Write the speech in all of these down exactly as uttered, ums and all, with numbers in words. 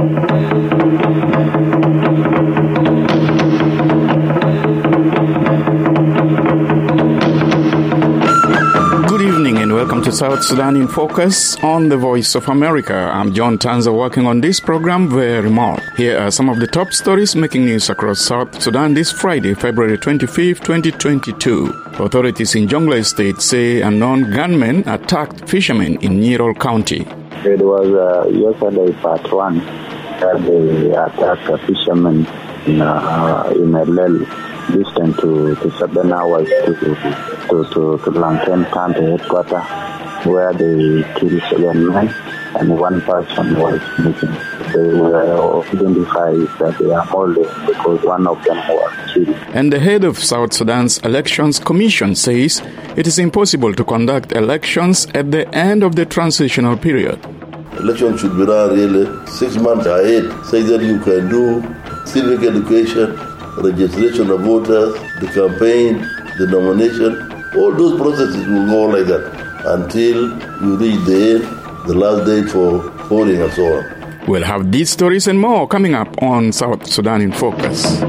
Welcome to South Sudan in Focus on the Voice of America. I'm John Tanza working on this program very more. Here are some of the top stories making news across South Sudan this Friday, February twenty-fifth, twenty twenty-two. Authorities in Jonglei State say unknown gunmen attacked fishermen in Nyirol County. It was uh, yesterday part one that they attacked a fisherman in, uh, in a lel distant to, to seven hours to to, to, to Lankan County headquarters, where they killed seven men and one person was missing. They were identified that they are only because one of them was killed. And the head of South Sudan's Elections Commission says it is impossible to conduct elections at the end of the transitional period. Elections should be run really six months ahead, so that you can do civic education, registration of voters, the campaign, the nomination. All those processes will go like that until you reach the end, the last date for voting and so on. We'll have these stories and more coming up on South Sudan in Focus.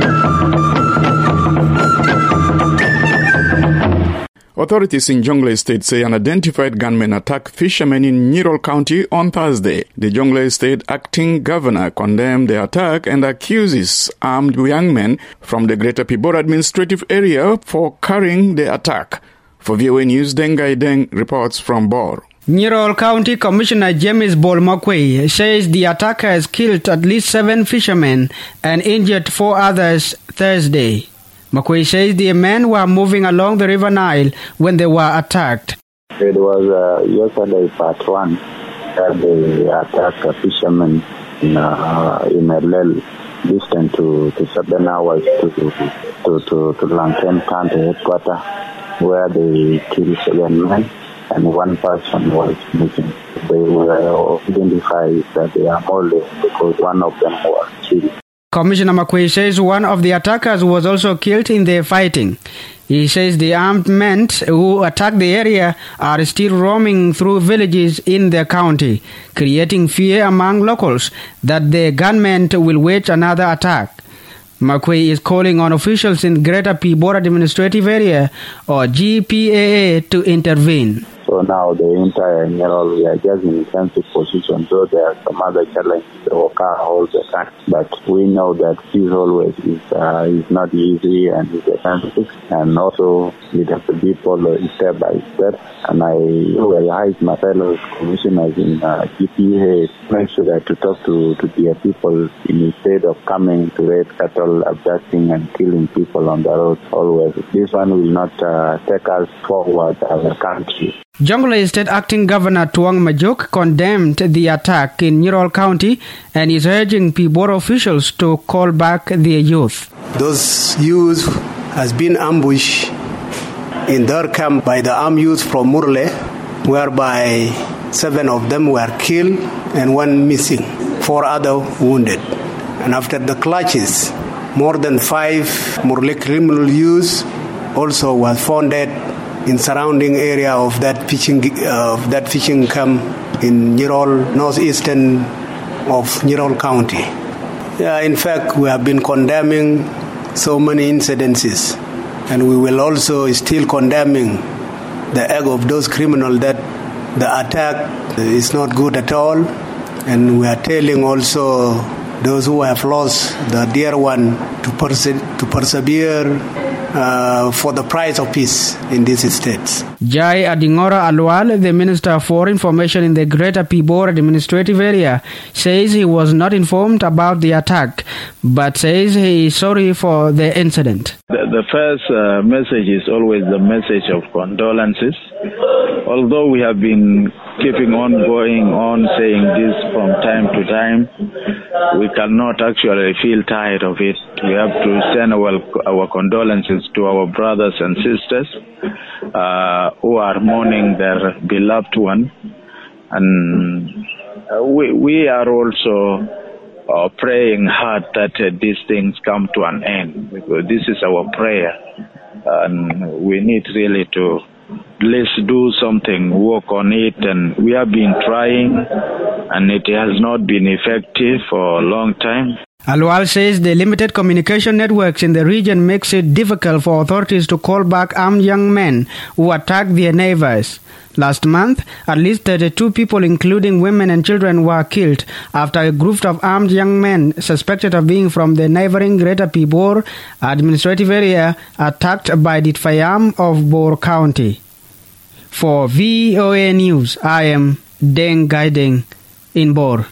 Authorities in Jonglei State say unidentified gunmen attacked fishermen in Nyirol County on Thursday. The Jonglei State acting governor condemned the attack and accuses armed young men from the Greater Pibor administrative area for carrying the attack. For V O A News, Dengai Deng reports from Bor. Nyirol County Commissioner James Bolmakwe says the attackers killed at least seven fishermen and injured four others Thursday. Makwe says the men were moving along the River Nile when they were attacked. It was uh, yesterday part one that they attacked a fisherman in, uh, in a lel distant to, to seven hours to to, to, to Lankan County headquarters, where they killed seven men and one person was missing. They were identified that they are only because one of them was killed. Commissioner Makwe says one of the attackers was also killed in the fighting. He says the armed men who attacked the area are still roaming through villages in the county, creating fear among locals that the gunmen will wage another attack. Makwe is calling on officials in Greater Pibor administrative area, or G P A A, to intervene. So now the entire Nyirol, we are just in defensive position, so there are some other challenges that occur all the time. But we know that peace always is uh, is not easy and is expensive, and also it has to be followed step by step. And I realize my fellow commissioners in uh, G P A A make sure that to talk to, to their people instead of coming to raid cattle, abducting and killing people on the road always. This one will not uh, take us forward as a country. Jonglei State Acting Governor Tuang Majuk condemned the attack in Nyirol County and is urging Pibor officials to call back their youth. Those youth has been ambushed in their camp by the armed youth from Murle, whereby seven of them were killed and one missing, four other wounded. And after the clashes, more than five Murle criminal youths also was found dead in surrounding area of that fishing uh, of that fishing camp in Nyirol, northeastern of Nyirol County. Yeah, in fact, we have been condemning so many incidences, and we will also still condemning the act of those criminals that the attack is not good at all, and we are telling also those who have lost the dear one to perse- to persevere Uh, for the price of peace in these states. Jai Adingora Alwal, the Minister for Information in the Greater Pibor administrative area, says he was not informed about the attack, but says he is sorry for the incident. The, the first uh, message is always the message of condolences. Although we have been keeping on going on saying this from time to time, we cannot actually feel tired of it. We have to send our, our condolences to our brothers and sisters uh, who are mourning their beloved one. And uh, we, we are also uh, praying hard that uh, these things come to an end, because this is our prayer. And we need really to let's do something, work on it, and we have been trying, and it has not been effective for a long time. Alwal says the limited communication networks in the region makes it difficult for authorities to call back armed young men who attacked their neighbors. Last month, at least thirty-two people, including women and children, were killed after a group of armed young men suspected of being from the neighboring Greater Pibor administrative area attacked by the Fayam of Bor County. For V O A News, I am Deng Gaideng in Bor.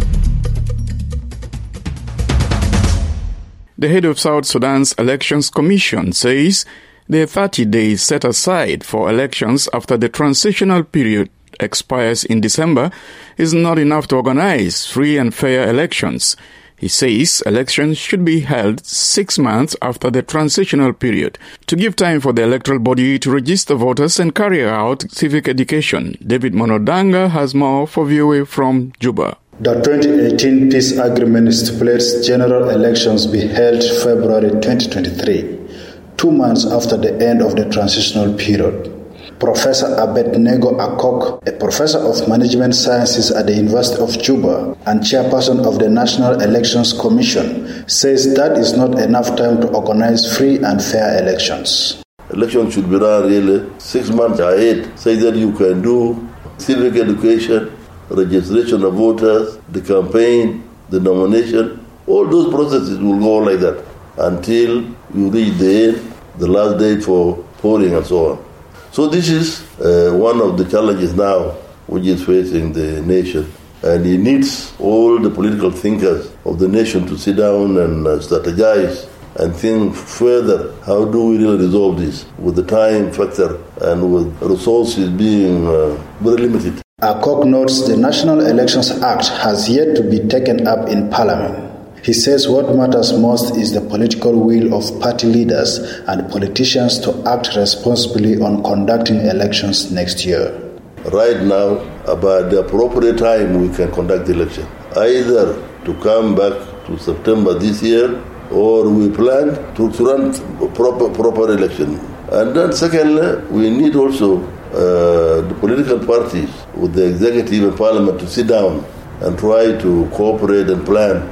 The head of South Sudan's Elections Commission says the thirty days set aside for elections after the transitional period expires in December is not enough to organize free and fair elections. He says elections should be held six months after the transitional period to give time for the electoral body to register voters and carry out civic education. David Monodanga has more for V O A from Juba. The twenty eighteen peace agreement stipulates general elections be held February twenty twenty-three, two months after the end of the transitional period. Professor Abednego Akok, a professor of management sciences at the University of Juba and chairperson of the National Elections Commission, says that is not enough time to organize free and fair elections. Elections should be run really six months ahead, so that you can do civic education, registration of voters, the campaign, the nomination. All those processes will go like that until you reach the end, the last date for polling and so on. So this is uh, one of the challenges now which is facing the nation. And it needs all the political thinkers of the nation to sit down and uh, strategize and think further, how do we really resolve this with the time factor and with resources being uh, very limited. Akok notes the National Elections Act has yet to be taken up in Parliament. He says what matters most is the political will of party leaders and politicians to act responsibly on conducting elections next year. Right now, about the appropriate time we can conduct the election, either to come back to September this year, or we plan to, to run proper proper election. And then secondly, we need also uh, the political parties with the executive and parliament to sit down and try to cooperate and plan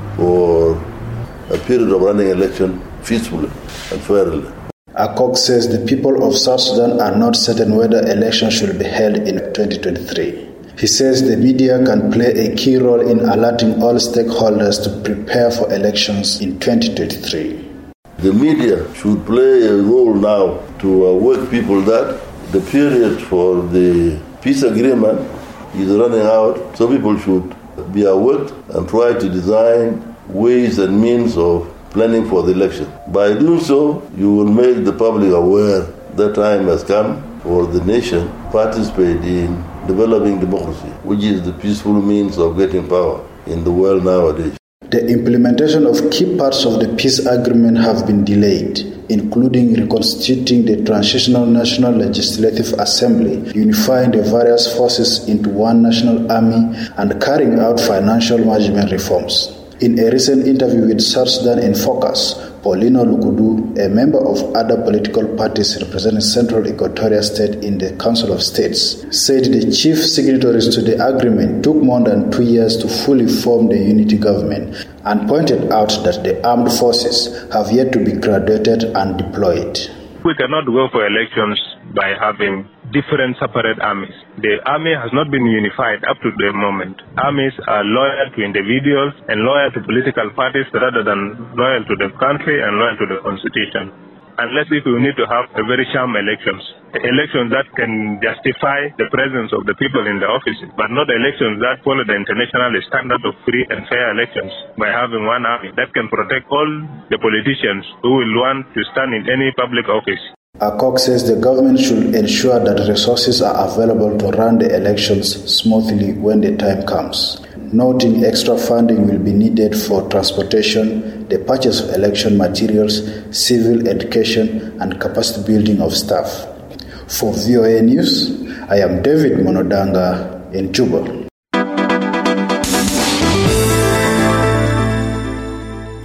for a period of running election peacefully and fairly. Akok says the people of South Sudan are not certain whether elections should be held in twenty twenty-three. He says the media can play a key role in alerting all stakeholders to prepare for elections in twenty twenty-three. The media should play a role now to awake people that the period for the peace agreement is running out, so people should be awake and try to design ways and means of planning for the election. By doing so, you will make the public aware that time has come for the nation to participate in developing democracy, which is the peaceful means of getting power in the world nowadays. The implementation of key parts of the peace agreement have been delayed, including reconstituting the Transitional National Legislative Assembly, unifying the various forces into one national army, and carrying out financial management reforms. In a recent interview with South Sudan in Focus, Paulino Lukudu, a member of other political parties representing Central Equatoria State in the Council of States, said the chief signatories to the agreement took more than two years to fully form the unity government, and pointed out that the armed forces have yet to be graduated and deployed. We cannot go for elections by having different separate armies. The army has not been unified up to the moment. Armies are loyal to individuals and loyal to political parties rather than loyal to the country and loyal to the constitution. Unless if we need to have a very sham elections, elections that can justify the presence of the people in the offices, but not elections that follow the international standard of free and fair elections by having one army that can protect all the politicians who will want to stand in any public office. Akok says the government should ensure that resources are available to run the elections smoothly when the time comes, noting extra funding will be needed for transportation, the purchase of election materials, civil education, and capacity building of staff. For V O A News, I am David Monodanga in Juba.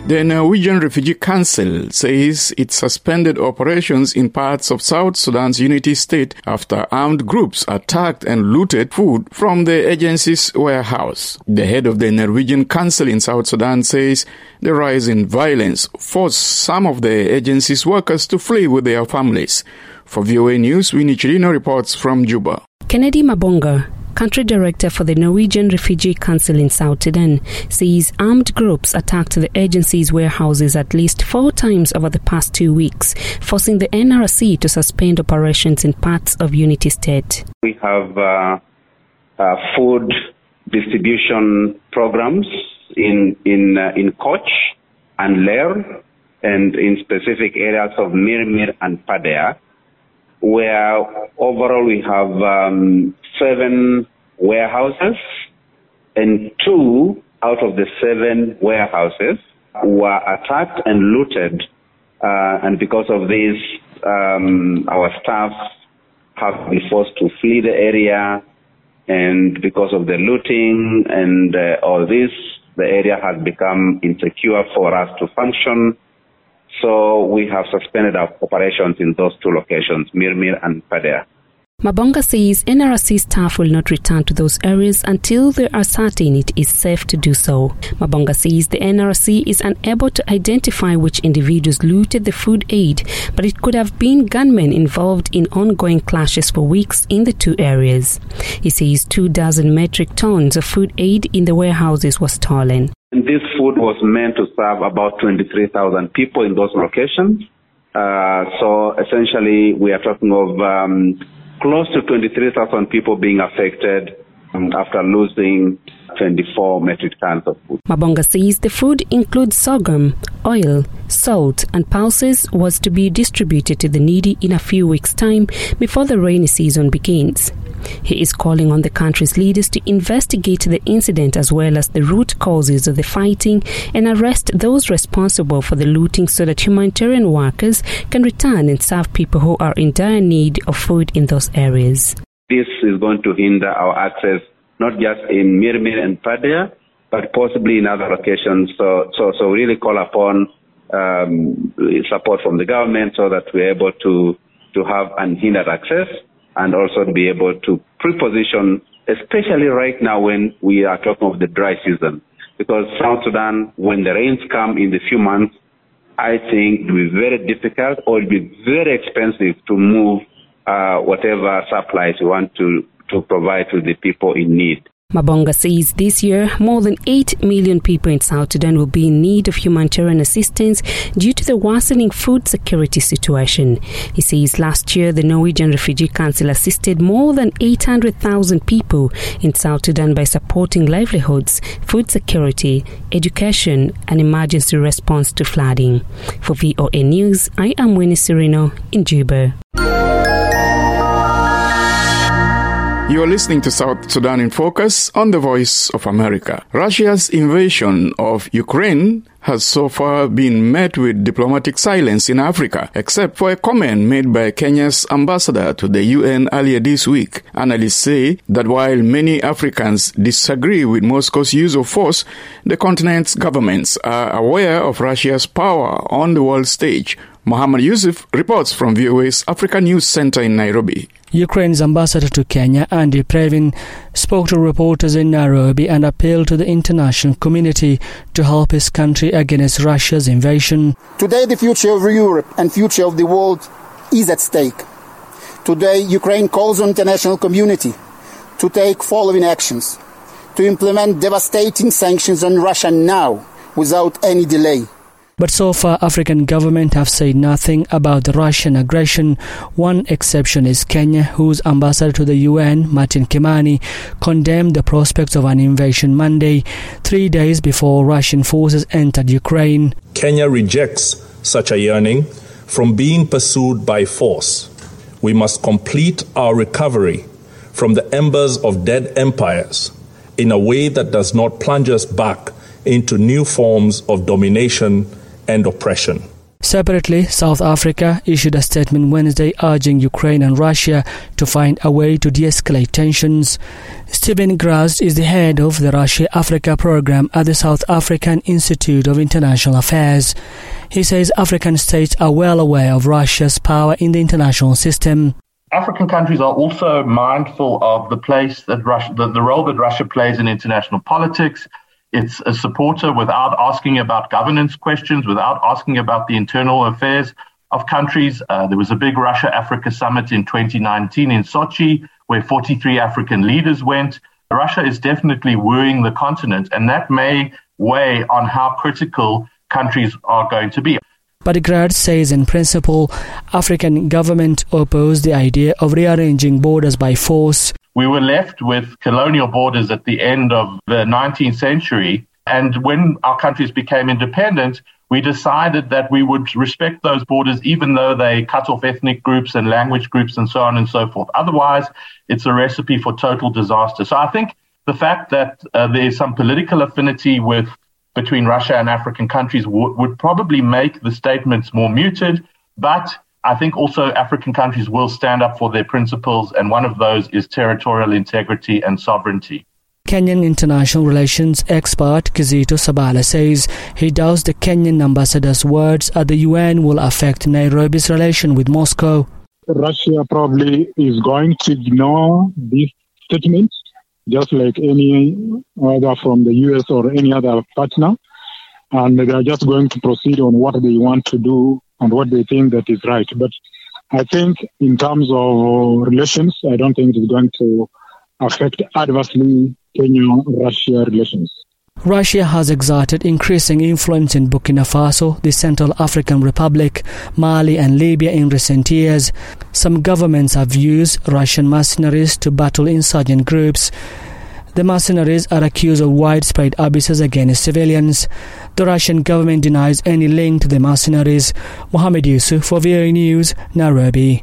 The Norwegian Refugee Council says it suspended operations in parts of South Sudan's Unity State after armed groups attacked and looted food from the agency's warehouse. The head of the Norwegian Council in South Sudan says the rise in violence forced some of the agency's workers to flee with their families. For V O A News, Winnie Chirino reports from Juba. Kennedy Mabonga, Country Director for the Norwegian Refugee Council in South Sudan, says armed groups attacked the agency's warehouses at least four times over the past two weeks, forcing the N R C to suspend operations in parts of Unity State. We have uh, uh, food distribution programs in in uh, in Koch and Lair, and in specific areas of Mirmir and Padea, where overall we have um, seven warehouses, and two out of the seven warehouses were attacked and looted. Uh, and because of this, um, our staff have been forced to flee the area. And because of the looting and uh, all this, the area has become insecure for us to function. So we have suspended our operations in those two locations, Mirmir and Padea. Mabonga says N R C staff will not return to those areas until they are certain it is safe to do so. Mabonga says the N R C is unable to identify which individuals looted the food aid, but it could have been gunmen involved in ongoing clashes for weeks in the two areas. He says two dozen metric tons of food aid in the warehouses was stolen. This food was meant to serve about twenty-three thousand people in those locations. Uh, so essentially we are talking of um, close to twenty-three thousand people being affected um, after losing twenty-four metric tons of food. Mabonga says the food includes sorghum, oil, salt and pulses was to be distributed to the needy in a few weeks' time before the rainy season begins. He is calling on the country's leaders to investigate the incident as well as the root causes of the fighting and arrest those responsible for the looting so that humanitarian workers can return and serve people who are in dire need of food in those areas. This is going to hinder our access not just in Mirmir and Padea, but possibly in other locations. So, so, so really call upon um, support from the government so that we're able to, to have unhindered access, and also to be able to preposition, especially right now when we are talking of the dry season. Because South Sudan, when the rains come in the few months, I think it will be very difficult or it will be very expensive to move uh, whatever supplies we want to, to provide to the people in need. Mabonga says this year more than eight million people in South Sudan will be in need of humanitarian assistance due to the worsening food security situation. He says last year the Norwegian Refugee Council assisted more than eight hundred thousand people in South Sudan by supporting livelihoods, food security, education and emergency response to flooding. For V O A News, I am Winnie Chirino in Juba. You are listening to South Sudan in Focus on the Voice of America. Russia's invasion of Ukraine has so far been met with diplomatic silence in Africa, except for a comment made by Kenya's ambassador to the U N earlier this week. Analysts say that while many Africans disagree with Moscow's use of force, the continent's governments are aware of Russia's power on the world stage. Mohammed Yusuf reports from V O A's Africa News Center in Nairobi. Ukraine's ambassador to Kenya, Andy Previn, spoke to reporters in Nairobi and appealed to the international community to help his country against Russia's invasion. Today, the future of Europe and future of the world is at stake. Today, Ukraine calls on the international community to take following actions: to implement devastating sanctions on Russia now, without any delay. But so far, African governments have said nothing about the Russian aggression. One exception is Kenya, whose ambassador to the U N, Martin Kimani, condemned the prospects of an invasion Monday, three days before Russian forces entered Ukraine. Kenya rejects such a yearning from being pursued by force. We must complete our recovery from the embers of dead empires in a way that does not plunge us back into new forms of domination and oppression. Separately, South Africa issued a statement Wednesday urging Ukraine and Russia to find a way to de-escalate tensions. Stephen Grast is the head of the Russia-Africa program at the South African Institute of International Affairs. He says African states are well aware of Russia's power in the international system. African countries are also mindful of the place that Russia, the, the role that Russia plays in international politics. It's a supporter without asking about governance questions, without asking about the internal affairs of countries. Uh, there was a big Russia-Africa summit in twenty nineteen in Sochi, where forty-three African leaders went. Russia is definitely wooing the continent, and that may weigh on how critical countries are going to be. But Grast says in principle, African government oppose the idea of rearranging borders by force. We were left with colonial borders at the end of the nineteenth century. And when our countries became independent, we decided that we would respect those borders, even though they cut off ethnic groups and language groups and so on and so forth. Otherwise, it's a recipe for total disaster. So I think the fact that uh, there's some political affinity with between Russia and African countries w- would probably make the statements more muted. But I think also African countries will stand up for their principles, and one of those is territorial integrity and sovereignty. Kenyan international relations expert Kizito Sabala says he doubts the Kenyan ambassador's words at the U N will affect Nairobi's relation with Moscow. Russia probably is going to ignore this statement, just like any other from the U S or any other partner, and they are just going to proceed on what they want to do and what they think that is right. But I think in terms of relations, I don't think it's going to affect adversely Kenya-Russia relations. Russia has exerted increasing influence in Burkina Faso, the Central African Republic, Mali and Libya in recent years. Some governments have used Russian mercenaries to battle insurgent groups. The mercenaries are accused of widespread abuses against civilians. The Russian government denies any link to the mercenaries. Mohammed Yusuf for V O A News, Nairobi.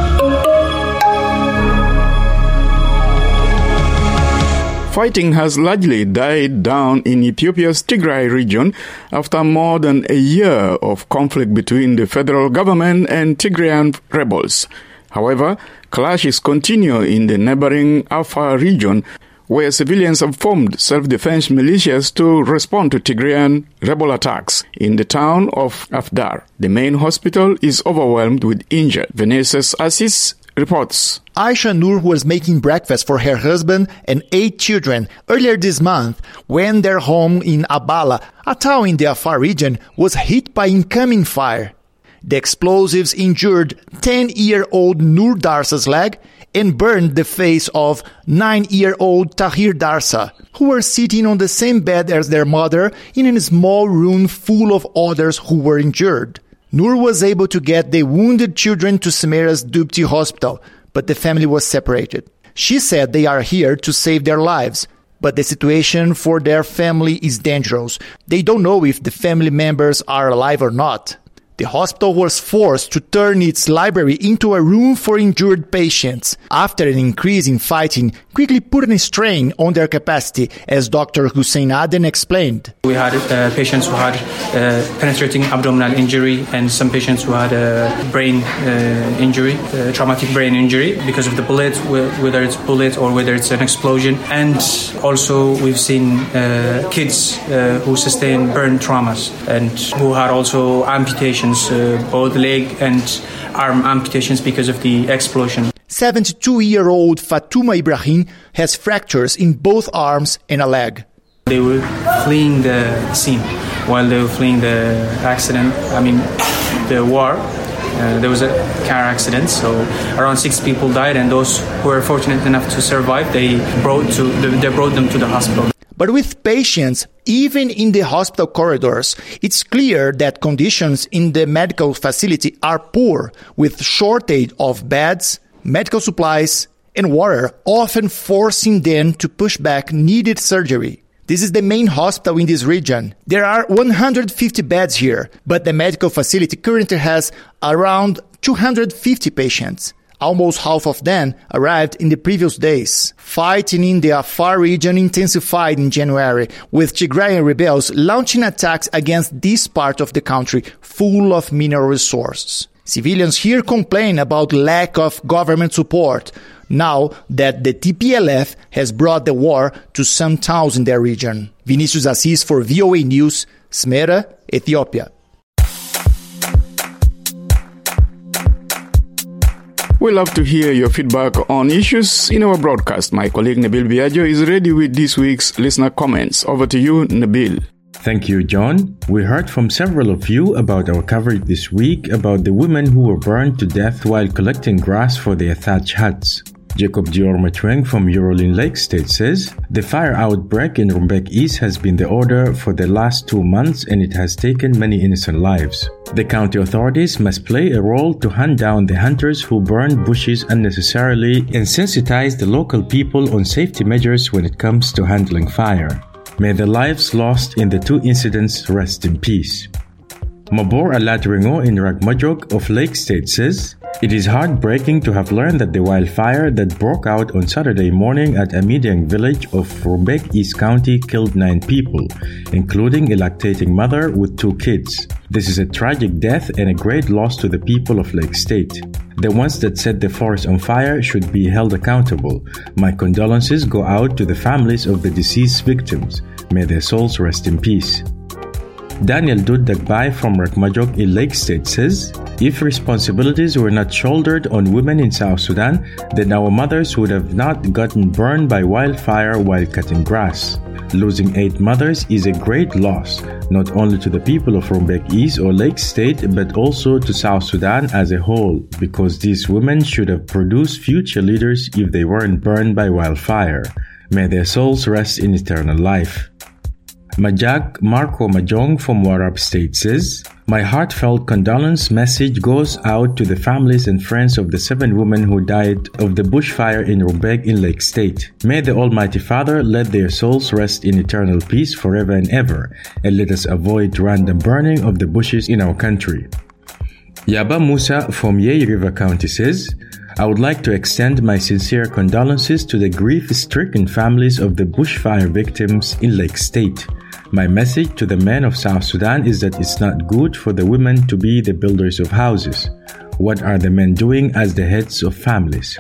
Fighting has largely died down in Ethiopia's Tigray region after more than a year of conflict between the federal government and Tigrayan rebels. However, clashes continue in the neighboring Afar region, where civilians have formed self-defense militias to respond to Tigrayan rebel attacks. In the town of Afdar, the main hospital is overwhelmed with injured. Vanessa's Assis reports. Aisha Nur was making breakfast for her husband and eight children earlier this month when their home in Abala, a town in the Afar region, was hit by incoming fire. The explosives injured ten-year-old Nur Darsa's leg and burned the face of nine-year-old Tahir Darsa, who were sitting on the same bed as their mother in a small room full of others who were injured. Nur was able to get the wounded children to Samira's Dubti hospital, but the family was separated. She said they are here to save their lives, but the situation for their family is dangerous. They don't know if the family members are alive or not. The hospital was forced to turn its library into a room for injured patients after an increase in fighting quickly put a strain on their capacity, as Doctor Hussein Aden explained. We had uh, patients who had uh, penetrating abdominal injury and some patients who had a brain uh, injury, uh, traumatic brain injury because of the bullet, whether it's bullet or whether it's an explosion. And also we've seen uh, kids uh, who sustained burn traumas and who had also amputations. Uh, both leg and arm amputations because of the explosion. seventy-two-year-old Fatuma Ibrahim has fractures in both arms and a leg. They were fleeing the scene while they were fleeing the accident, I mean the war. Uh, there was a car accident, so around six people died, and those who were fortunate enough to survive, they brought to they brought them to the hospital. But with patients, even in the hospital corridors, it's clear that conditions in the medical facility are poor, with shortage of beds, medical supplies, and water, often forcing them to push back needed surgery. This is the main hospital in this region. There are one hundred fifty beds here, but the medical facility currently has around two hundred fifty patients. Almost half of them arrived in the previous days. Fighting in the Afar region intensified in January, with Tigrayan rebels launching attacks against this part of the country full of mineral resources. Civilians here complain about lack of government support, now that the T P L F has brought the war to some towns in their region. Vinicius Assis for V O A News, Smera, Ethiopia. We love to hear your feedback on issues in our broadcast. My colleague Nabil Biagio is ready with this week's listener comments. Over to you, Nabil. Thank you, John. We heard from several of you about our coverage this week about the women who were burned to death while collecting grass for their thatch huts. Jacob Dior Matweng from Urolin Lake State says, the fire outbreak in Rumbek East has been the order for the last two months and it has taken many innocent lives. The county authorities must play a role to hunt down the hunters who burn bushes unnecessarily and sensitize the local people on safety measures when it comes to handling fire. May the lives lost in the two incidents rest in peace. Mabor Aladringo in Ragmajog of Lake State says, it is heartbreaking to have learned that the wildfire that broke out on Saturday morning at Amidiang village of Rumbek East County killed nine people, including a lactating mother with two kids. This is a tragic death and a great loss to the people of Lake State. The ones that set the forest on fire should be held accountable. My condolences go out to the families of the deceased victims. May their souls rest in peace. Daniel Duddagbay from Ragmajog in Lake State says, if responsibilities were not shouldered on women in South Sudan, then our mothers would have not gotten burned by wildfire while cutting grass. Losing eight mothers is a great loss, not only to the people of Rumbek East or Lake State, but also to South Sudan as a whole, because these women should have produced future leaders if they weren't burned by wildfire. May their souls rest in eternal life. Majak Marco Majong from Warab State says, my heartfelt condolence message goes out to the families and friends of the seven women who died of the bushfire in Rumbek in Lake State. May the Almighty Father let their souls rest in eternal peace forever and ever, and let us avoid random burning of the bushes in our country. Yaba Musa from Yei River County says, I would like to extend my sincere condolences to the grief-stricken families of the bushfire victims in Lake State. My message to the men of South Sudan is that it's not good for the women to be the builders of houses. What are the men doing as the heads of families?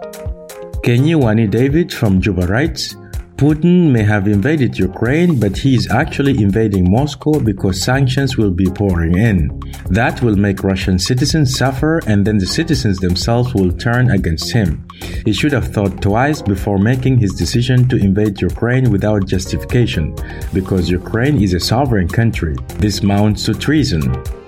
Kenyi Wani David from Juba writes, Putin may have invaded Ukraine, but he is actually invading Moscow because sanctions will be pouring in. That will make Russian citizens suffer, and then the citizens themselves will turn against him. He should have thought twice before making his decision to invade Ukraine without justification, because Ukraine is a sovereign country. This amounts to treason.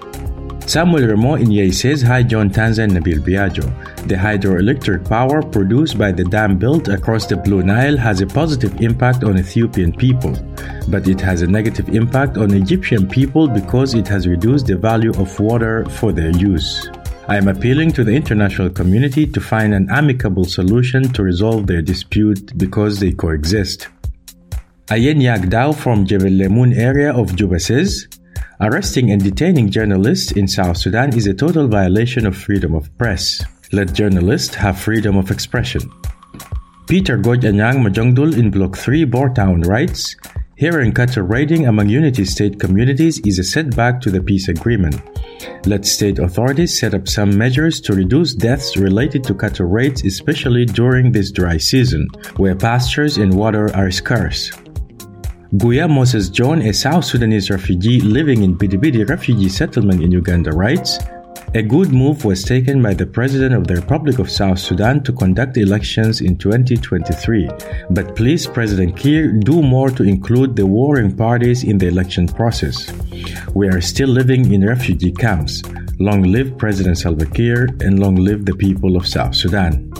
Samuel Remo in Yei says, hi John Tanza and Nabil Biagio. The hydroelectric power produced by the dam built across the Blue Nile has a positive impact on Ethiopian people, but it has a negative impact on Egyptian people because it has reduced the value of water for their use. I am appealing to the international community to find an amicable solution to resolve their dispute because they coexist. Ayen Yagdao from Jebel Lemun area of Juba says, arresting and detaining journalists in South Sudan is a total violation of freedom of press. Let journalists have freedom of expression. Peter Goj Anyang Majongdul in Block three, Bourtown writes, hearing cattle raiding among Unity State communities is a setback to the peace agreement. Let state authorities set up some measures to reduce deaths related to cattle raids, especially during this dry season, where pastures and water are scarce. Guya Moses John, a South Sudanese refugee living in Bidibidi refugee settlement in Uganda, writes, a good move was taken by the President of the Republic of South Sudan to conduct elections in twenty twenty-three, but please President Kiir do more to include the warring parties in the election process. We are still living in refugee camps. Long live President Salva Kiir and long live the people of South Sudan.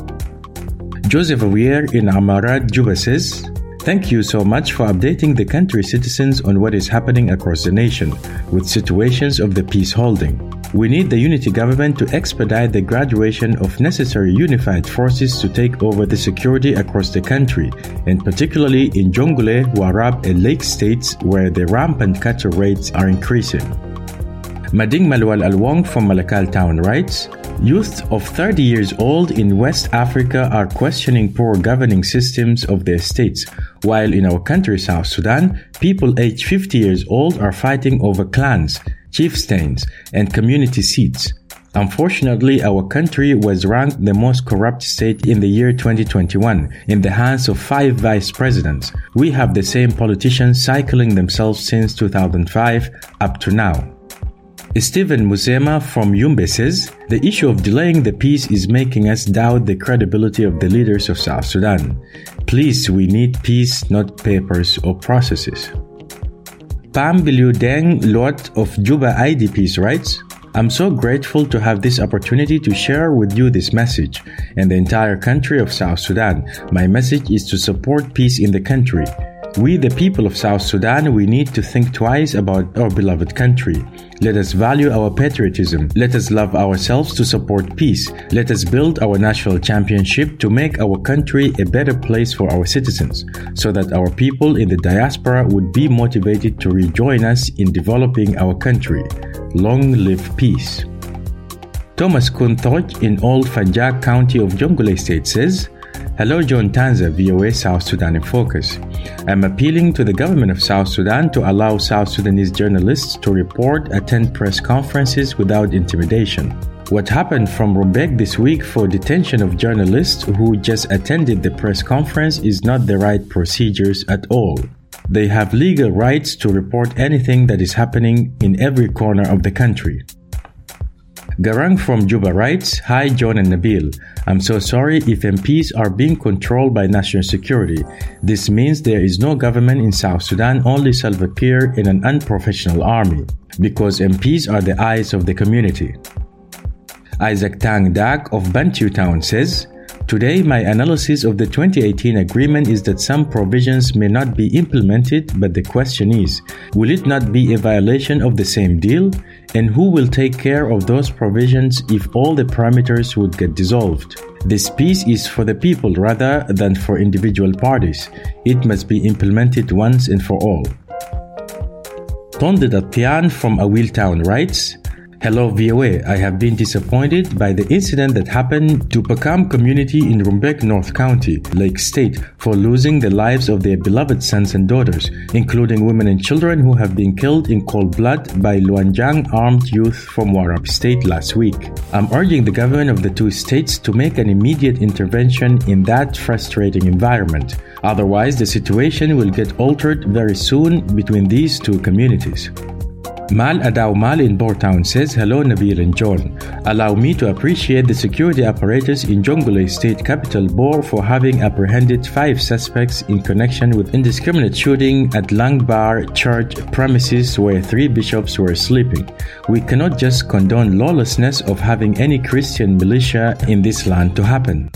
Joseph Awier in Amarat, Juba says, thank you so much for updating the country's citizens on what is happening across the nation with situations of the peace holding. We need the unity government to expedite the graduation of necessary unified forces to take over the security across the country, and particularly in Jonglei, Warab, and Lake States where the rampant cattle raids are increasing. Mading Malwal Alwong from Malakal Town writes, Youth of thirty years old in West Africa are questioning poor governing systems of their states, while in our country, South Sudan, people aged fifty years old are fighting over clans, chieftains, and community seats. Unfortunately, our country was ranked the most corrupt state in the year twenty twenty-one, in the hands of five vice presidents. We have the same politicians cycling themselves since two thousand five up to now. Stephen Musema from Yumbe says, the issue of delaying the peace is making us doubt the credibility of the leaders of South Sudan. Please, we need peace, not papers or processes. Pam Biliu Deng Lot of Juba I D Ps writes, I'm so grateful to have this opportunity to share with you this message and the entire country of South Sudan. My message is to support peace in the country. We, the people of South Sudan, we need to think twice about our beloved country. Let us value our patriotism. Let us love ourselves to support peace. Let us build our national championship to make our country a better place for our citizens, so that our people in the diaspora would be motivated to rejoin us in developing our country. Long live peace. Thomas Kunthoj in Old Fanjak County of Jonglei State says, Hello John Tanza, V O A South Sudan in Focus. I'm appealing to the government of South Sudan to allow South Sudanese journalists to report, attend press conferences without intimidation. What happened from Rumbek this week for detention of journalists who just attended the press conference is not the right procedures at all. They have legal rights to report anything that is happening in every corner of the country. Garang from Juba writes, Hi John and Nabil. I'm so sorry if M Ps are being controlled by national security. This means there is no government in South Sudan, only Salva Kiir in an unprofessional army, because M Ps are the eyes of the community. Isaac Tang Dak of Bantu Town says, Today, my analysis of the twenty eighteen agreement is that some provisions may not be implemented, but the question is, will it not be a violation of the same deal? And who will take care of those provisions if all the parameters would get dissolved? This peace is for the people rather than for individual parties. It must be implemented once and for all. Tonde Datpian from Awil Town writes, Hello V O A, I have been disappointed by the incident that happened to Pakam community in Rumbek North County, Lake State, for losing the lives of their beloved sons and daughters, including women and children who have been killed in cold blood by Luanjang armed youth from Warrap State last week. I'm urging the government of the two states to make an immediate intervention in that frustrating environment. Otherwise, the situation will get altered very soon between these two communities. Mal Adaw Mal in Bourtown says, Hello Nabil and John. Allow me to appreciate the security apparatus in Jonglei State Capital Bor for having apprehended five suspects in connection with indiscriminate shooting at Langbar Church premises where three bishops were sleeping. We cannot just condone lawlessness of having any Christian militia in this land to happen.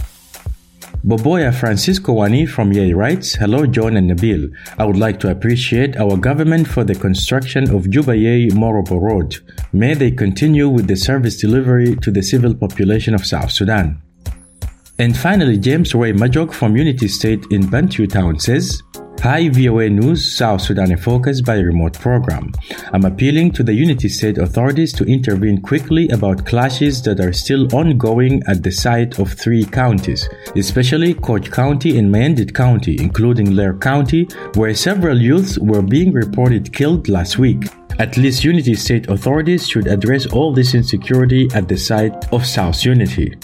Boboya Francisco Wani from Yei writes, Hello John and Nabil. I would like to appreciate our government for the construction of Juba Yei Morobo Road. May they continue with the service delivery to the civil population of South Sudan. And finally, James Ray Majok from Unity State in Bantu Town says, Hi V O A News, South Sudan in Focus by remote program. I'm appealing to the Unity State authorities to intervene quickly about clashes that are still ongoing at the site of three counties, especially Koch County and Mayendit County, including Lair County, where several youths were being reported killed last week. At least Unity State authorities should address all this insecurity at the site of South Unity.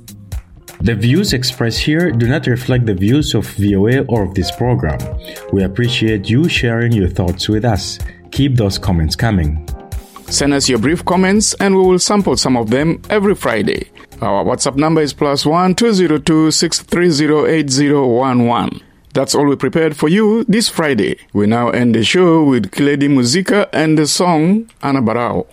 The views expressed here do not reflect the views of V O A or of this program. We appreciate you sharing your thoughts with us. Keep those comments coming. Send us your brief comments and we will sample some of them every Friday. Our WhatsApp number is plus one two zero two six three zero eight zero one one. That's all we prepared for you this Friday. We now end the show with Kiledi Muzika and the song Anabarao.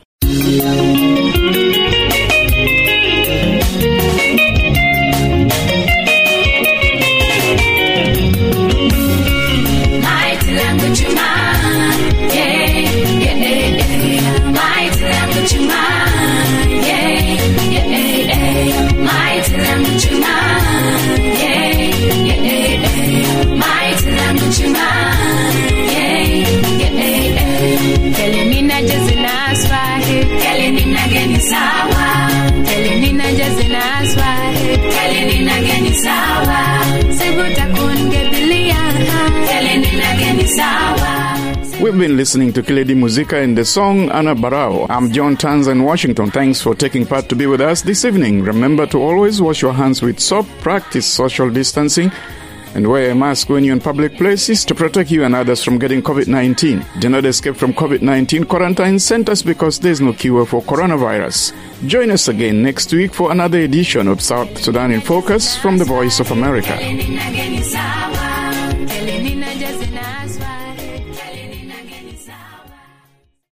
Kalenina We've been listening to Kiledi Muzika and the song Ana Barao. I'm John Tanza in Washington. Thanks for taking part to be with us this evening. Remember to always wash your hands with soap, practice social distancing, and wear a mask when you're in public places to protect you and others from getting covid nineteen. Do not escape from covid nineteen quarantine centers because there's no cure for coronavirus. Join us again next week for another edition of South Sudan in Focus from the Voice of America.